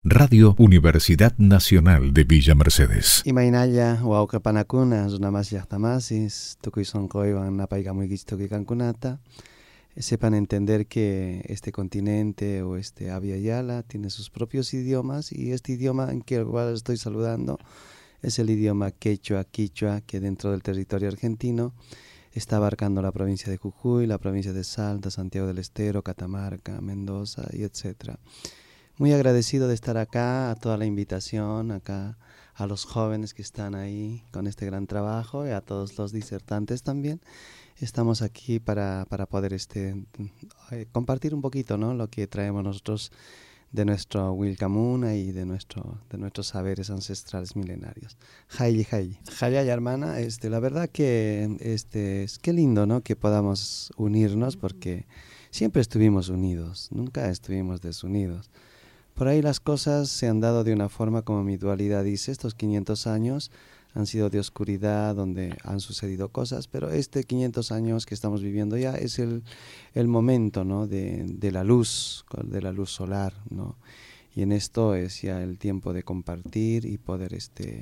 Radio Universidad Nacional de Villa Mercedes. Imaynalla wawqapanakuna runamas llaqtamasis tukuy sonqoywan napaykamuykichis tukuy kankunata. Sepan entender que este continente o este Abya Yala tiene sus propios idiomas, y este idioma en que el cual estoy saludando es el idioma quechua, quichua, que dentro del territorio argentino está abarcando la provincia de Jujuy, la provincia de Salta, Santiago del Estero, Catamarca, Mendoza y etcétera. Muy agradecido de estar acá, a toda la invitación, acá a los jóvenes que están ahí con este gran trabajo y a todos los disertantes también. Estamos aquí para poder compartir un poquito, ¿no?, lo que traemos nosotros de nuestro Wilcamuna y de nuestros saberes ancestrales milenarios. Hayi. Hayay, hermana, la verdad que qué lindo, ¿no?, que podamos unirnos, porque siempre estuvimos unidos, nunca estuvimos desunidos. Por ahí las cosas se han dado de una forma, como mi dualidad dice, estos 500 años han sido de oscuridad, donde han sucedido cosas, pero 500 años que estamos viviendo ya es el momento, ¿no?, de la luz solar, ¿no? Y en esto es ya el tiempo de compartir y poder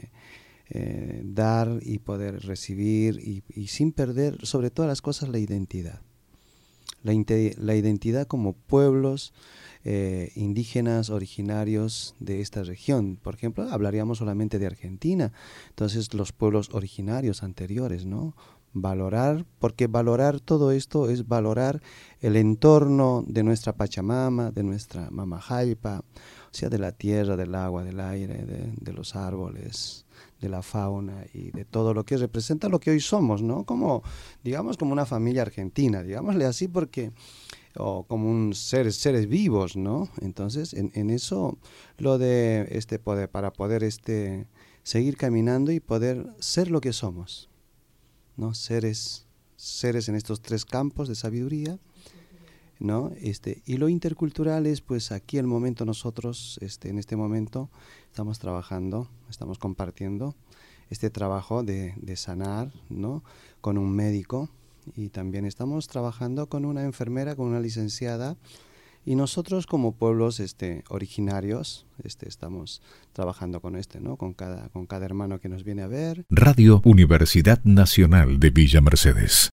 dar y poder recibir y sin perder, sobre todas las cosas, la identidad. La identidad como pueblos indígenas originarios de esta región. Por ejemplo, hablaríamos solamente de Argentina, entonces los pueblos originarios anteriores, ¿no? Porque valorar todo esto es valorar el entorno de nuestra Pachamama, de nuestra Mamajaypa, o sea, de la tierra, del agua, del aire, de los árboles, de la fauna y de todo lo que representa lo que hoy somos, ¿no? Como una familia argentina, digámosle así, o como seres vivos, ¿no? Entonces, en eso, lo de para poder seguir caminando y poder ser lo que somos, ¿no? Seres en estos 3 campos de sabiduría, ¿no? Y lo intercultural es, pues, aquí el momento nosotros, en este momento, estamos trabajando, estamos compartiendo este trabajo de sanar, ¿no?, con un médico, y también estamos trabajando con una enfermera, con una licenciada, y nosotros como pueblos originarios estamos trabajando con ¿no?, con cada hermano que nos viene a ver. Radio Universidad Nacional de Villa Mercedes.